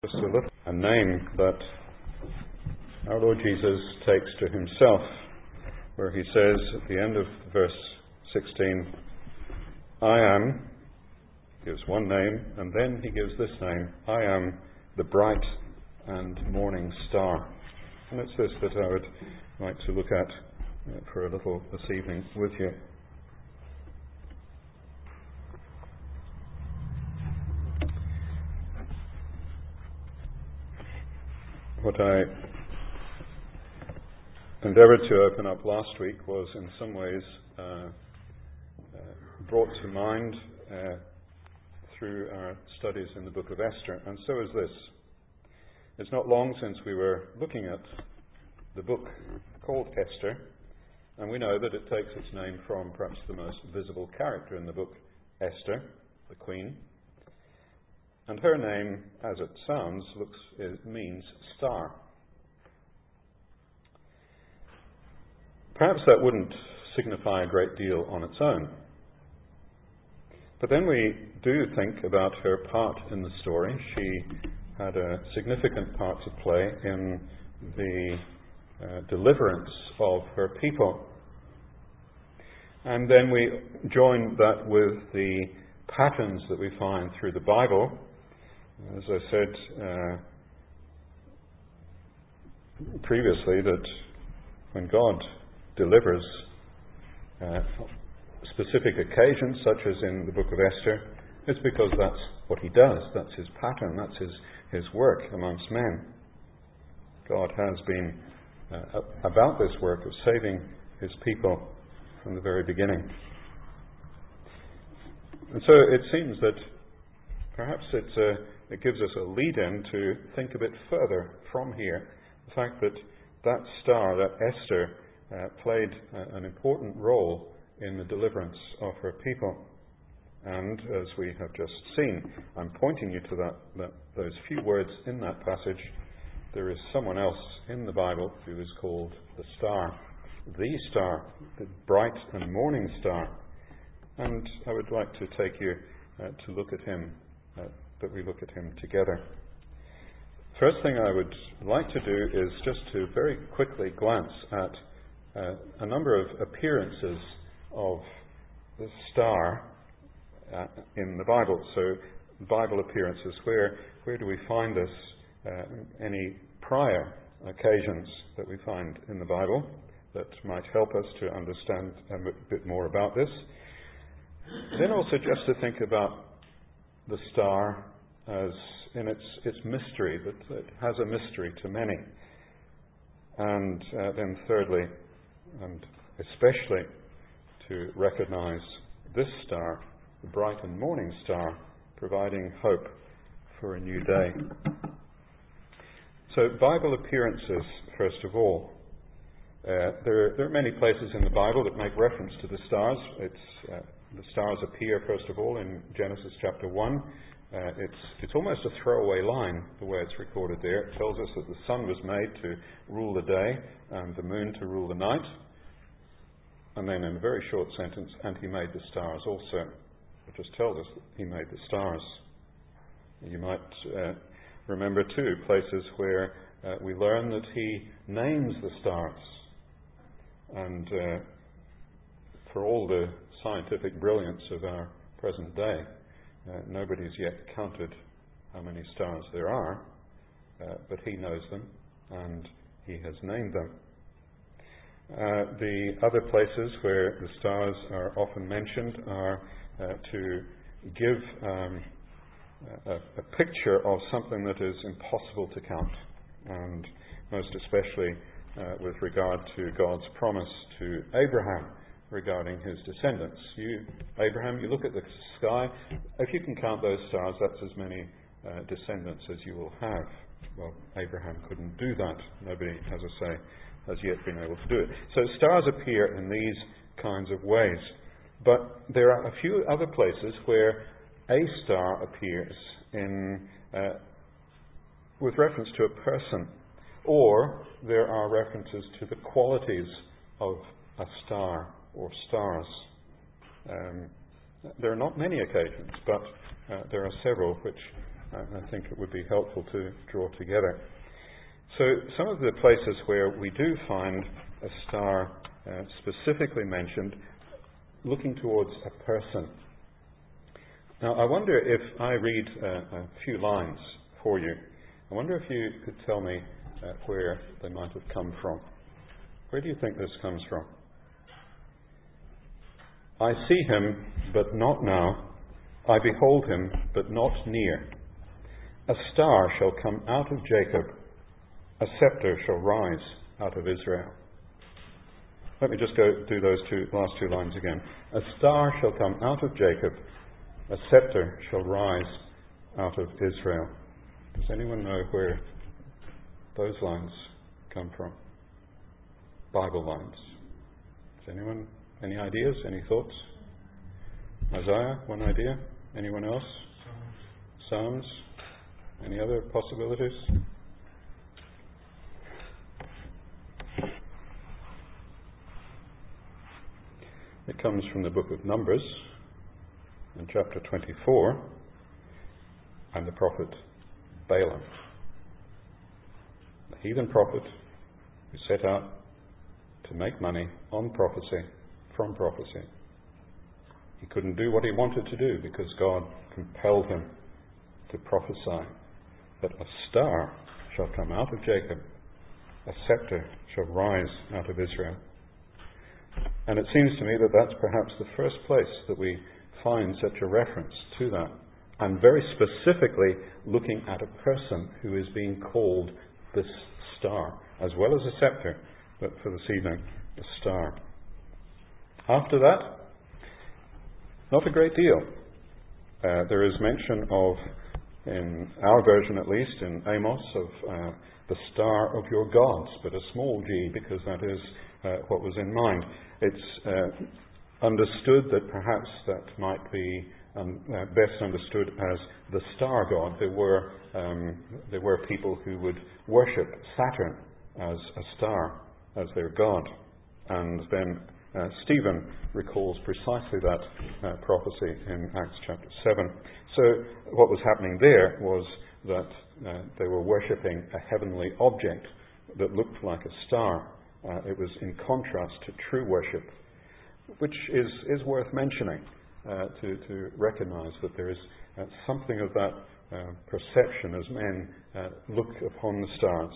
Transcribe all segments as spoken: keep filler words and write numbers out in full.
Just a little, a name that our Lord Jesus takes to himself, where he says at the end of verse sixteen, I am, gives one name, and then he gives this name, I am the bright and morning star. And it's this that I would like to look at uh, for a little this evening with you. What I endeavoured to open up last week was in some ways uh, uh, brought to mind uh, through our studies in the book of Esther, and so is this. It's not long since we were looking at the book called Esther, and we know that it takes its name from perhaps the most visible character in the book, Esther, the queen. And her name, as it sounds, looks it means star. Perhaps that wouldn't signify a great deal on its own. But then we do think about her part in the story. She had a significant part to play in the uh, deliverance of her people. And then we join that with the patterns that we find through the Bible. As I said uh, previously, that when God delivers uh, specific occasions, such as in the book of Esther, it's because that's what he does. That's his pattern. That's his, his work amongst men. God has been uh, about this work of saving his people from the very beginning. And so it seems that perhaps it's a It gives us a lead-in to think a bit further from here. The fact that that star, that Esther, uh, played uh, an important role in the deliverance of her people. And as we have just seen, I'm pointing you to that, that those few words in that passage. There is someone else in the Bible who is called the star, the star, the bright and morning star. And I would like to take you uh, to look at him uh, that we look at him together. First thing I would like to do is just to very quickly glance at uh, a number of appearances of the star uh, in the Bible. So, Bible appearances, where where do we find this? Uh, any prior occasions that we find in the Bible that might help us to understand a bit more about this. Then also just to think about the star as in its its mystery, that it has a mystery to many. And uh, then thirdly, and especially to recognize this star, the bright and morning star, providing hope for a new day. So Bible appearances, first of all. Uh, there, there are many places in the Bible that make reference to the stars. It's uh, the stars appear, first of all, in Genesis chapter one. Uh, it's it's almost a throwaway line, the way it's recorded there. It tells us that the sun was made to rule the day and the moon to rule the night. And then in a very short sentence, and he made the stars also. It just tells us that he made the stars. You might uh, remember too places where uh, we learn that he names the stars. And uh, for all the scientific brilliance of our present day, Uh, nobody's yet counted how many stars there are, uh, but he knows them and he has named them. Uh, the other places where the stars are often mentioned are uh, to give um, a, a picture of something that is impossible to count, and most especially uh, with regard to God's promise to Abraham regarding his descendants. You, Abraham, you look at the sky. If you can count those stars, that's as many uh, descendants as you will have. Well, Abraham couldn't do that. Nobody, as I say, has yet been able to do it. So stars appear in these kinds of ways. But there are a few other places where a star appears in uh, with reference to a person, or there are references to the qualities of a star or stars. Um, there are not many occasions, but uh, there are several which I, I think it would be helpful to draw together. So some of the places where we do find a star uh, specifically mentioned, looking towards a person. Now, I wonder if I read uh, a few lines for you, I wonder if you could tell me uh, where they might have come from. Where do you think this comes from? I see him, but not now. I behold him, but not near. A star shall come out of Jacob. A scepter shall rise out of Israel. Let me just go do those two last two lines again. A star shall come out of Jacob. A scepter shall rise out of Israel. Does anyone know where those lines come from? Bible lines. Does anyone, any ideas, any thoughts? Isaiah, one idea? Anyone else? Psalms? Any other possibilities? It comes from the book of Numbers, in chapter twenty-four, and the prophet Balaam, the heathen prophet who set out to make money on prophecy, from prophecy. He couldn't do what he wanted to do because God compelled him to prophesy that a star shall come out of Jacob, a scepter shall rise out of Israel. And it seems to me that that's perhaps the first place that we find such a reference to that, and very specifically looking at a person who is being called this star, as well as a scepter, but for this evening, a star. After that, not a great deal. Uh, there is mention of, in our version at least, in Amos, of uh, the star of your gods, but a small g, because that is uh, what was in mind. It's uh, understood that perhaps that might be um, uh, best understood as the star god. There were um, there were people who would worship Saturn as a star, as their god, and then uh, Stephen recalls precisely that uh, prophecy in Acts chapter seven. So what was happening there was that uh, they were worshipping a heavenly object that looked like a star. Uh, it was in contrast to true worship, which is, is worth mentioning uh, to, to recognize that there is uh, something of that uh, perception as men uh, look upon the stars.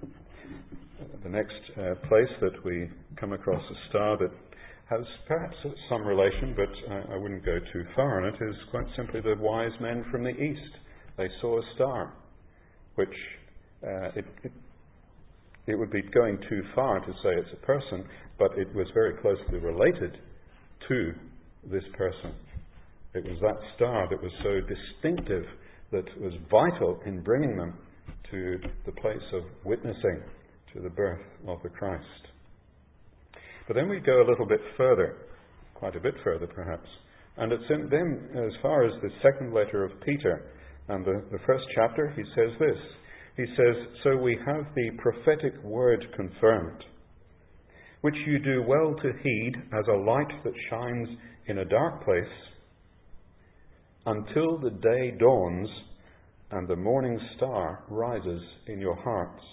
The next uh, place that we come across a star that has perhaps some relation, but uh, I wouldn't go too far on it, is quite simply the wise men from the east. They saw a star, which uh, it, it It would be going too far to say it's a person, but it was very closely related to this person. It was that star that was so distinctive, that was vital in bringing them to the place of witnessing to the birth of the Christ. But then we go a little bit further, quite a bit further perhaps, and it's in then as far as the second letter of Peter, and the, the first chapter, he says this. He says, so we have the prophetic word confirmed, which you do well to heed as a light that shines in a dark place, until the day dawns and the morning star rises in your hearts.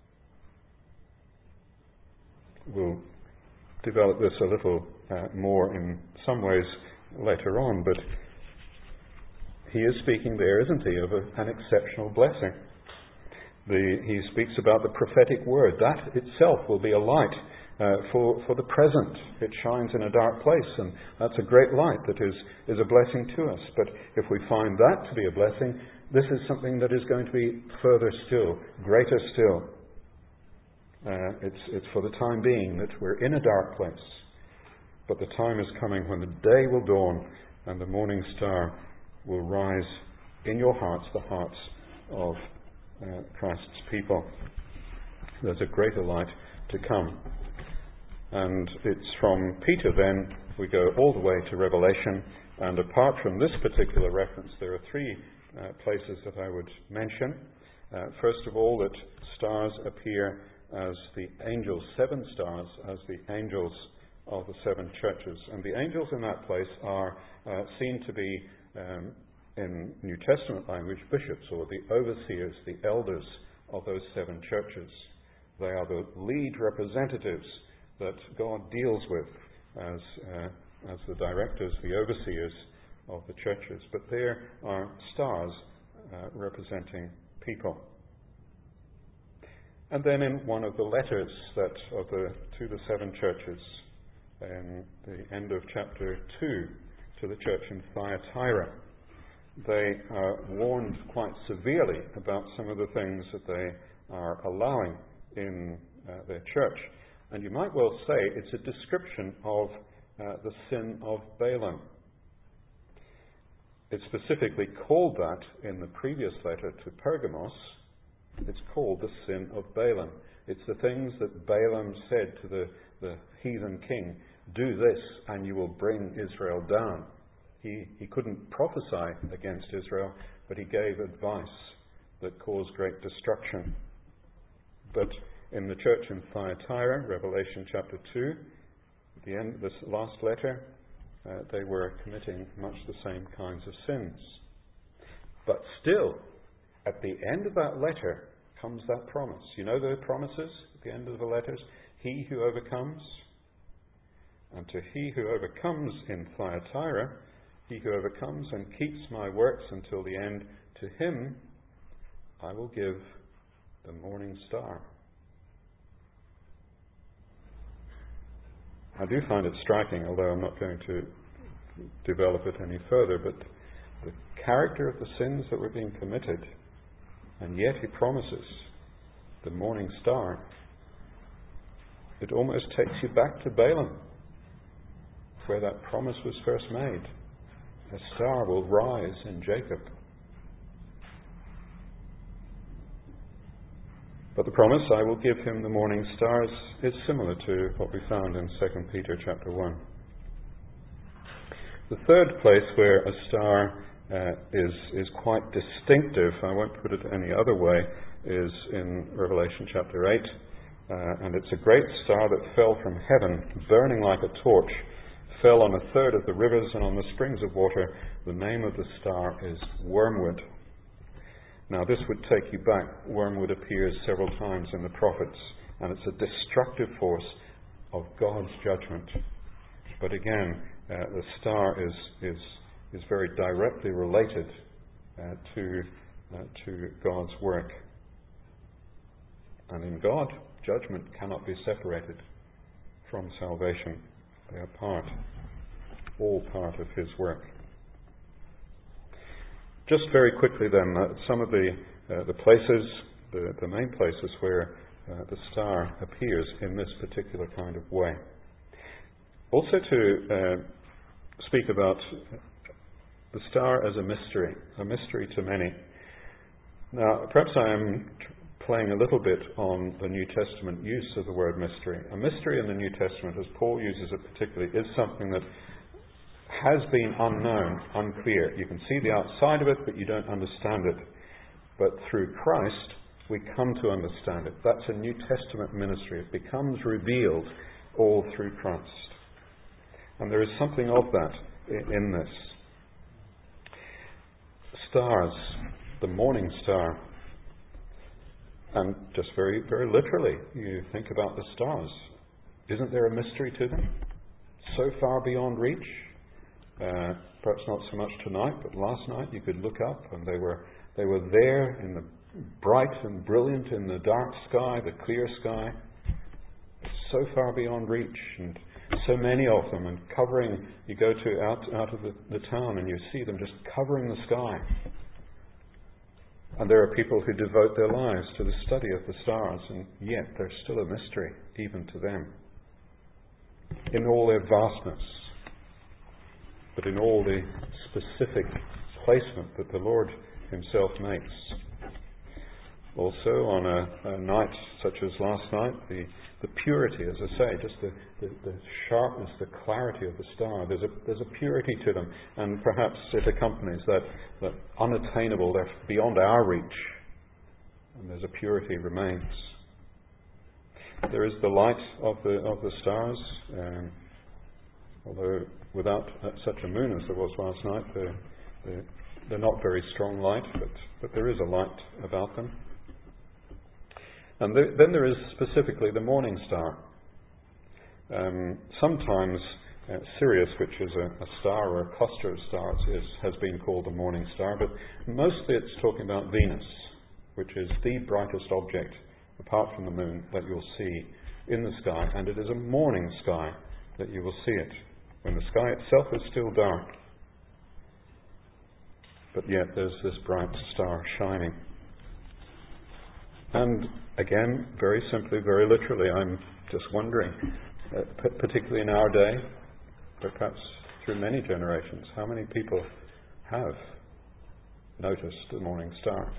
We'll develop this a little uh, more in some ways later on, but he is speaking there, isn't he, of a, an exceptional blessing. The, he speaks about the prophetic word. That itself will be a light uh, for, for the present. It shines in a dark place, and that's a great light that is, is a blessing to us. But if we find that to be a blessing, this is something that is going to be further still, greater still. Uh, it's, it's for the time being that we're in a dark place. But the time is coming when the day will dawn and the morning star will rise in your hearts, the hearts of Uh, Christ's people. There's a greater light to come. And it's from Peter then, we go all the way to Revelation, and apart from this particular reference, there are three uh, places that I would mention. Uh, first of all, that stars appear as the angels, seven stars, as the angels of the seven churches. And the angels in that place are uh, seen to be um, in New Testament language, bishops, or the overseers, the elders of those seven churches. They are the lead representatives that God deals with as, uh, as the directors, the overseers of the churches. But there are stars uh, representing people. And then in one of the letters that of the to the seven churches, in the end of chapter two, to the church in Thyatira, they are warned quite severely about some of the things that they are allowing in uh, their church. And you might well say it's a description of uh, the sin of Balaam. It's specifically called that in the previous letter to Pergamos. It's called the sin of Balaam. It's the things that Balaam said to the, the heathen king, do this and you will bring Israel down. He, he couldn't prophesy against Israel, but he gave advice that caused great destruction. But in the church in Thyatira, Revelation chapter two, at the end of this last letter, uh, they were committing much the same kinds of sins. But still, at the end of that letter comes that promise. You know the promises at the end of the letters? He who overcomes, and to he who overcomes in Thyatira, he who overcomes and keeps my works until the end, to him I will give the morning star. I do find it striking, although I'm not going to develop it any further, but the character of the sins that were being committed, and yet he promises the morning star. It almost takes you back to Balaam, where that promise was first made. A star will rise in Jacob. But the promise, I will give him the morning stars, is similar to what we found in Second Peter chapter one. The third place where a star uh, is, is quite distinctive, I won't put it any other way, is in Revelation chapter eight. Uh, and it's a great star that fell from heaven, burning like a torch, fell on a third of the rivers and on the springs of water. The name of the star is Wormwood. Now this would take you back. Wormwood appears several times in the prophets, and it's a destructive force of God's judgment. But again, uh, the star is, is, is very directly related uh, to, uh, to God's work. And in God, judgment cannot be separated from salvation. They are part, all part of His work. Just very quickly then, uh, some of the uh, the places, the, the main places where uh, the star appears in this particular kind of way. Also to uh, speak about the star as a mystery, a mystery to many. Now, perhaps I am playing a little bit on the New Testament use of the word mystery. A mystery in the New Testament, as Paul uses it particularly, is something that has been unknown, unclear. You can see the outside of it, but you don't understand it. But through Christ, we come to understand it. That's a New Testament ministry. It becomes revealed all through Christ. And there is something of that in this. Stars, the morning star. And just very, very literally, you think about the stars. Isn't there a mystery to them? So far beyond reach? Uh, perhaps not so much tonight, but last night you could look up and they were they were there in the bright and brilliant in the dark sky, the clear sky, so far beyond reach, and so many of them, and covering. You go to out out of the, the town and you see them just covering the sky. And there are people who devote their lives to the study of the stars, and yet they're still a mystery, even to them, in all their vastness, but in all the specific placement that the Lord Himself makes. Also, on a, a night such as last night, the, the purity, as I say, just the, the, the sharpness, the clarity of the star, there's a, there's a purity to them, and perhaps it accompanies that, that unattainable, they're beyond our reach, and there's a purity remains. There is the light of the, of the stars, um, although without such a moon as there was last night, the, the they're not very strong light, but, but there is a light about them. And there, then there is specifically the morning star. Um, sometimes uh, Sirius, which is a, a star or a cluster of stars, is, has been called the morning star, but mostly it's talking about Venus, which is the brightest object, apart from the moon, that you'll see in the sky, and it is a morning sky that you will see it, when the sky itself is still dark. But yet there's this bright star shining. And again, very simply, very literally, I'm just wondering, uh, p- particularly in our day, but perhaps through many generations, how many people have noticed the morning star?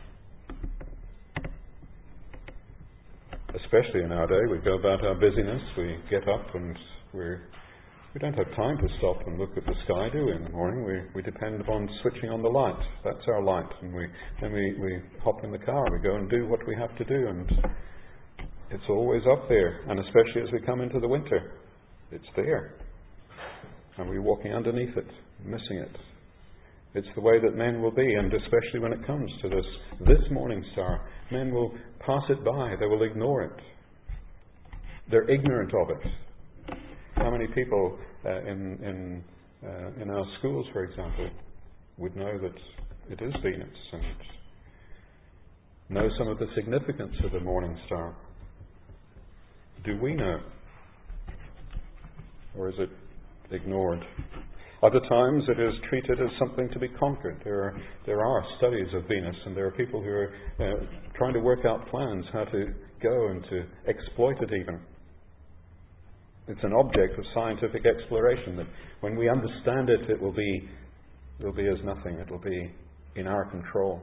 Especially in our day, we go about our busyness, we get up and we're, we don't have time to stop and look at the sky, do we, in the morning? We, we depend upon switching on the light. That's our light. And we, then we, we hop in the car, we go and do what we have to do, and it's always up there. And especially as we come into the winter, it's there. And we're walking underneath it, missing it. It's the way that men will be, and especially when it comes to this, this morning star, men will pass it by, they will ignore it. They're ignorant of it. How many people uh, in in, uh, in our schools, for example, would know that it is Venus and know some of the significance of the morning star? Do we know? Or is it ignored? Other times it is treated as something to be conquered. There are, there are studies of Venus, and there are people who are uh, trying to work out plans how to go and to exploit it even. It's an object of scientific exploration that when we understand it, it will be, it will be as nothing. It will be in our control.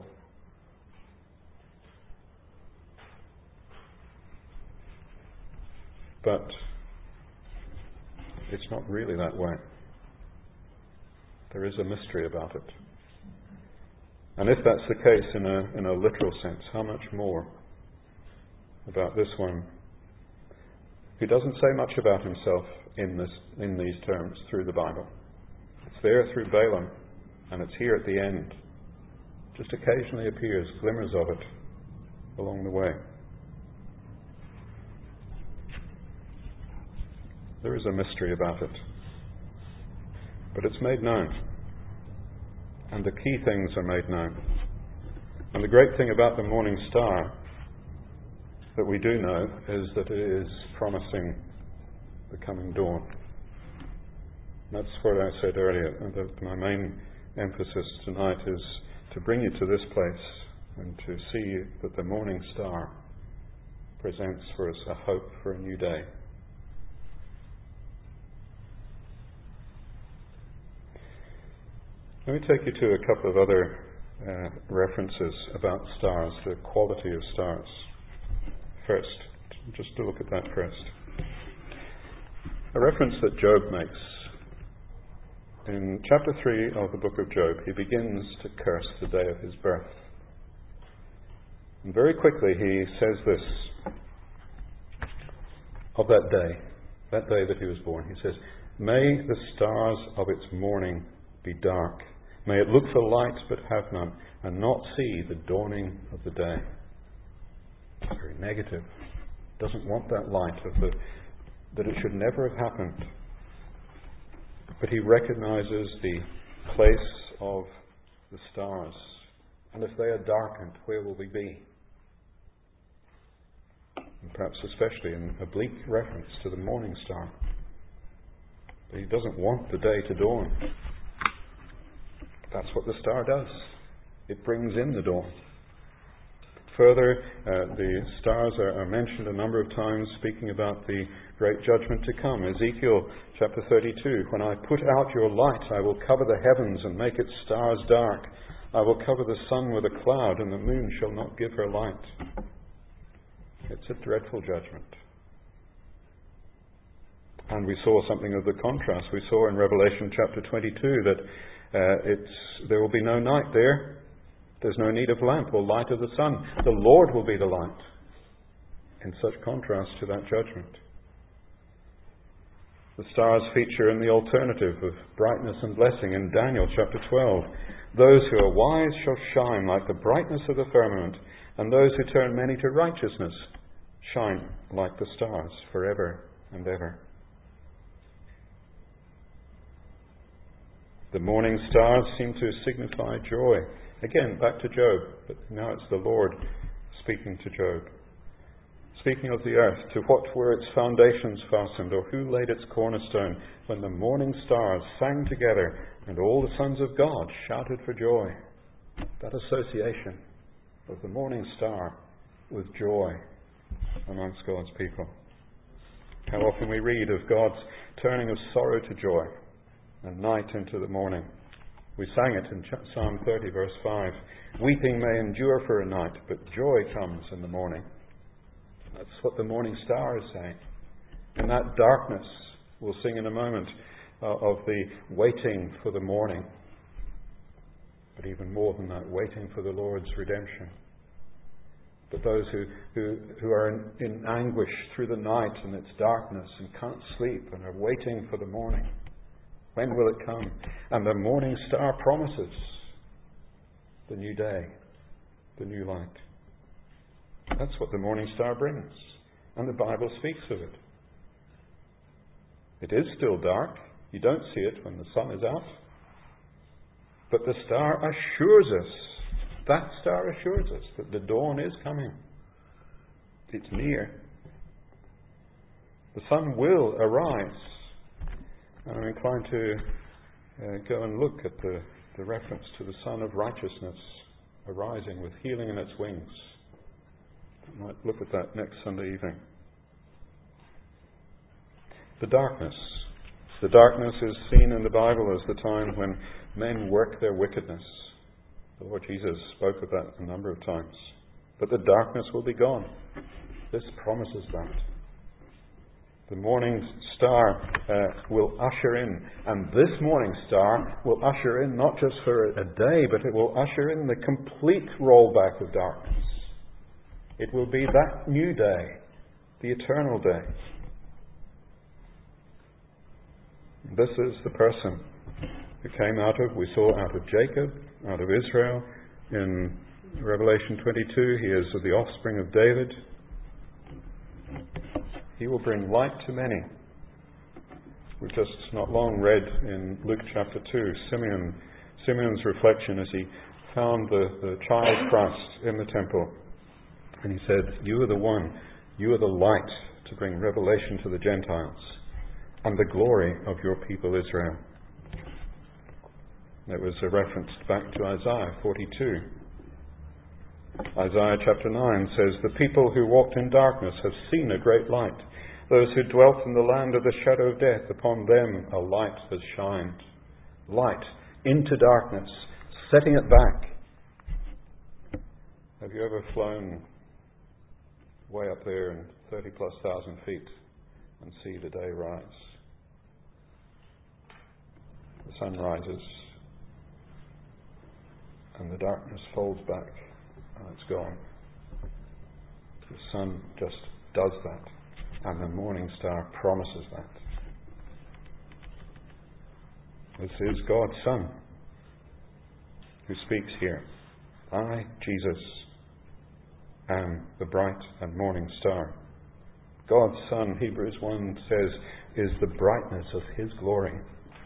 But it's not really that way. There is a mystery about it. And if that's the case in a in a literal sense, how much more about this one, who doesn't say much about himself in this in these terms through the Bible. It's there through Balaam, and it's here at the end. Just occasionally appears glimmers of it along the way. There is a mystery about it. But it's made known. And the key things are made known. And the great thing about the morning star that we do know is that it is promising the coming dawn. That's what I said earlier, that my main emphasis tonight is to bring you to this place and to see that the morning star presents for us a hope for a new day. Let me take you to a couple of other uh, references about stars, the quality of stars. First, just to look at that first. A reference that Job makes. In chapter three of the book of Job, he begins to curse the day of his birth. And very quickly he says this of that day, that day that he was born. He says, "May the stars of its morning be dark. May it look for light but have none, and not see the dawning of the day." It's very negative. Doesn't want that light of the, that it should never have happened. But he recognizes the place of the stars. And if they are darkened, where will we be? And perhaps especially in a bleak reference to the morning star. But he doesn't want the day to dawn. That's what the star does. It brings in the dawn. Further, uh, the stars are, are mentioned a number of times, speaking about the great judgment to come. Ezekiel chapter thirty-two, "When I put out your light, I will cover the heavens and make its stars dark. I will cover the sun with a cloud, and the moon shall not give her light." It's a dreadful judgment. And we saw something of the contrast. We saw in Revelation chapter twenty-two that uh, it's there will be no night there. There's no need of lamp or light of the sun. The Lord will be the light. In such contrast to that judgment. The stars feature in the alternative of brightness and blessing in Daniel chapter twelve. Those who are wise shall shine like the brightness of the firmament, and those who turn many to righteousness shine like the stars forever and ever. The morning stars seem to signify joy. Again, back to Job, but now it's the Lord speaking to Job. Speaking of the earth, to what were its foundations fastened, or who laid its cornerstone, when the morning stars sang together and all the sons of God shouted for joy? That association of the morning star with joy amongst God's people. How often we read of God's turning of sorrow to joy and night into the morning. We sang it in Psalm thirty, verse five. Weeping may endure for a night, but joy comes in the morning. That's what the morning star is saying. In that darkness, we'll sing in a moment uh, of the waiting for the morning. But even more than that, waiting for the Lord's redemption. But those who, who, who are in, in anguish through the night and its darkness and can't sleep and are waiting for the morning. When will it come? And the morning star promises the new day, the new light. That's what the morning star brings. And the Bible speaks of it. It is still dark. You don't see it when the sun is out. But the star assures us, that star assures us that the dawn is coming. It's near. The sun will arise. And I'm inclined to uh, go and look at the, the reference to the Sun of Righteousness arising with healing in its wings. I might look at that next Sunday evening. The darkness. The darkness is seen in the Bible as the time when men work their wickedness. The Lord Jesus spoke of that a number of times. But the darkness will be gone. This promises that. The morning star uh, will usher in, and this morning star will usher in not just for a day, but it will usher in the complete rollback of darkness. It will be that new day, the eternal day. This is the person who came out of, we saw out of Jacob, out of Israel. In Revelation twenty-two, he is of the offspring of David. He will bring light to many. We've just not long read in Luke chapter two, Simeon, Simeon's reflection as he found the, the child Christ in the temple. And he said, you are the one, you are the light to bring revelation to the Gentiles and the glory of your people Israel. There was a reference back to Isaiah forty-two. Isaiah chapter nine says, the people who walked in darkness have seen a great light. Those who dwelt in the land of the shadow of death, upon them a light has shined. Light into darkness, setting it back. Have you ever flown way up there in thirty plus thousand feet and see the day rise? The sun rises and the darkness folds back. And it's gone. The sun just does that. And the morning star promises that. This is God's Son who speaks here. I, Jesus, am the bright and morning star. God's Son, Hebrews one says, is the brightness of His glory.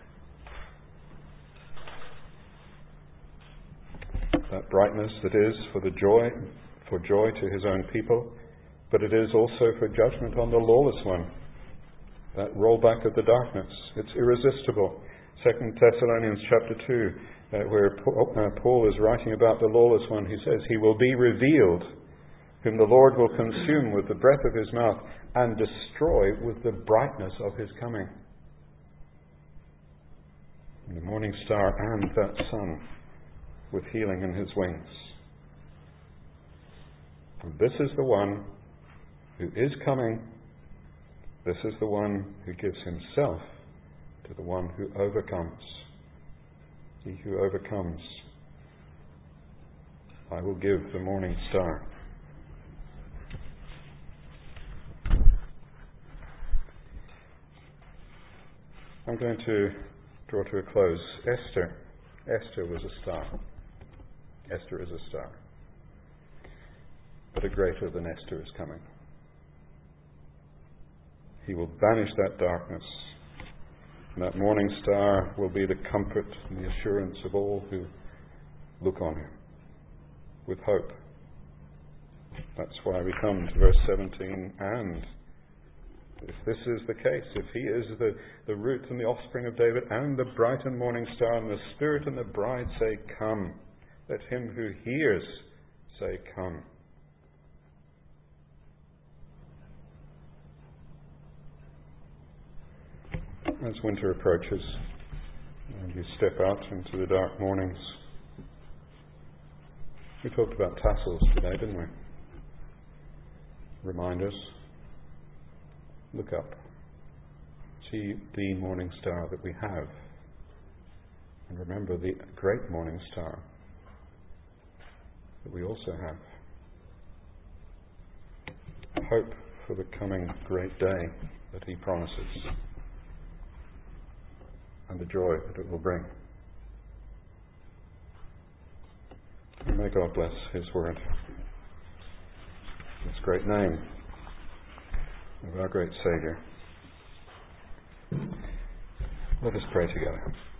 That brightness that is for the joy, for joy to His own people, but it is also for judgment on the lawless one. That rollback of the darkness, it's irresistible. Second Thessalonians chapter two, uh, where Paul is writing about the lawless one, he says, he will be revealed, whom the Lord will consume with the breath of His mouth and destroy with the brightness of His coming. And the morning star and that sun with healing in His wings. And this is the one who is coming. This is the one who gives Himself to the one who overcomes. He who overcomes, I will give the morning star. I'm going to draw to a close. Esther. Esther was a star. Esther is a star. But a greater than Esther is coming. He will banish that darkness. And that morning star will be the comfort and the assurance of all who look on him with hope. That's why we come to verse seventeen. And if this is the case, if he is the, the root and the offspring of David and the bright and morning star, and the Spirit and the bride say, come, let him who hears say, come. As winter approaches and you step out into the dark mornings, we talked about tassels today, didn't we? Reminders. Look up. See the morning star that we have. And remember the great morning star that we also have. Hope for the coming great day that he promises and the joy that it will bring. And may God bless his word. This great name of our great Saviour. Let us pray together.